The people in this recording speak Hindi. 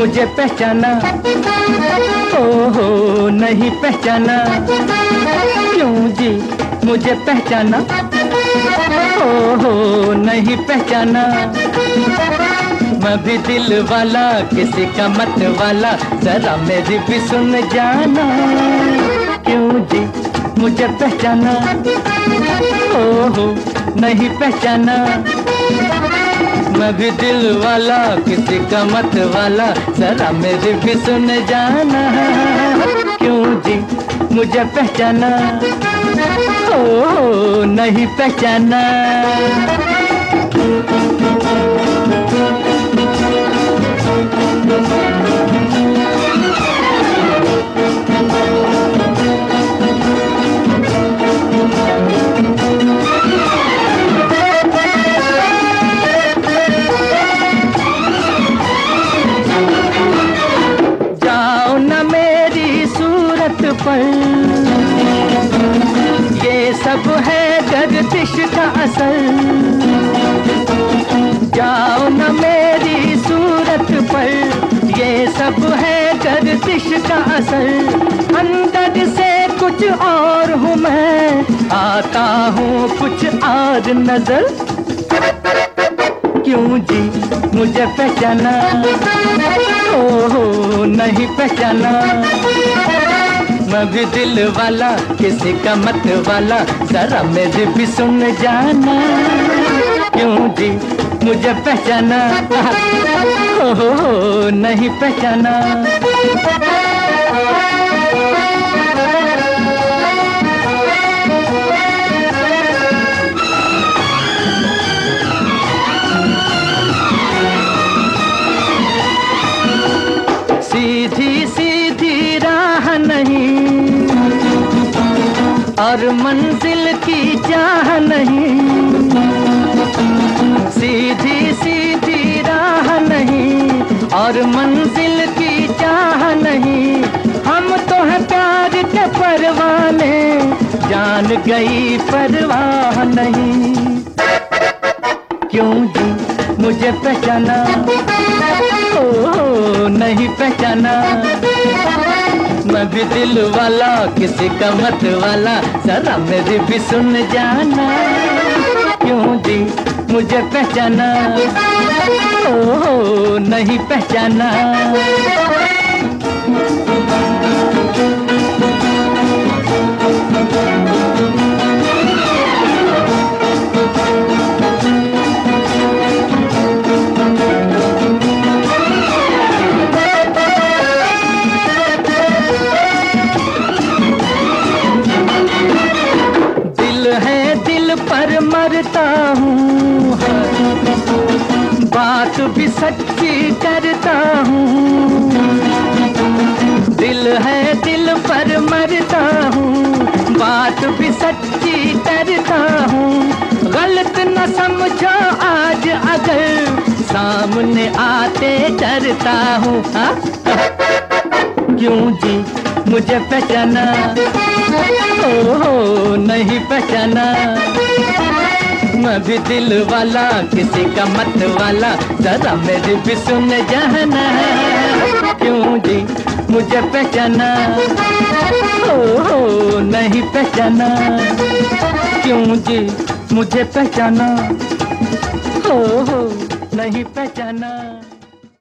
मुझे पहचाना, ओहो नहीं पहचाना, क्यों जी मुझे पहचाना, ओहो नहीं पहचाना। मैं भी दिल वाला किसी का मत वाला, जरा मेरी भी सुन जाना, क्यों जी मुझे पहचाना, ओहो नहीं पहचाना। मैं भी दिल वाला किसी का मत वाला, जरा मेरी भी सुन जाना, क्यों जी मुझे पहचाना, ओहो नहीं पहचाना। पर ये सब है गर्दिश का असर, जाओ न मेरी सूरत पर, ये सब है गर्दिश का असर। अंदर से कुछ और हूँ मैं, आता हूँ कुछ और नजर, क्यों जी मुझे पहचाना, ओहो नहीं पहचाना। मैं भी दिल वाला किसी का मत वाला, जरा मेरी भी सुन जाना, क्यों जी मुझे पहचाना, ओहो नहीं पहचाना। सीधी सीधी राह नहीं और मंजिल की चाह नहीं, सीधी सीधी राह नहीं और मंजिल की चाह नहीं। हम तो हैं प्यार के परवाने, जान गई परवाह नहीं, क्यों जी मुझे पहचाना, ओहो नहीं पहचाना। मैं भी दिल वाला किसी का मत वाला, जरा मेरी भी सुन जाना, क्यों जी मुझे पहचाना, ओहो नहीं पहचाना। पर मरता हूँ, बात भी सच्ची करता हूँ। दिल है दिल पर मरता हूँ, बात भी सच्ची करता हूँ। गलत न समझो आज अगर सामने आते डरता हूँ, क्यों जी मुझे पहचाना, ओहो नहीं पहचाना। मैं भी दिल वाला किसी का मत वाला, जरा मेरी भी सुन जाना, क्यों जी मुझे पहचाना, ओहो नहीं पहचाना, क्यों जी मुझे पहचाना, ओहो नहीं पहचाना।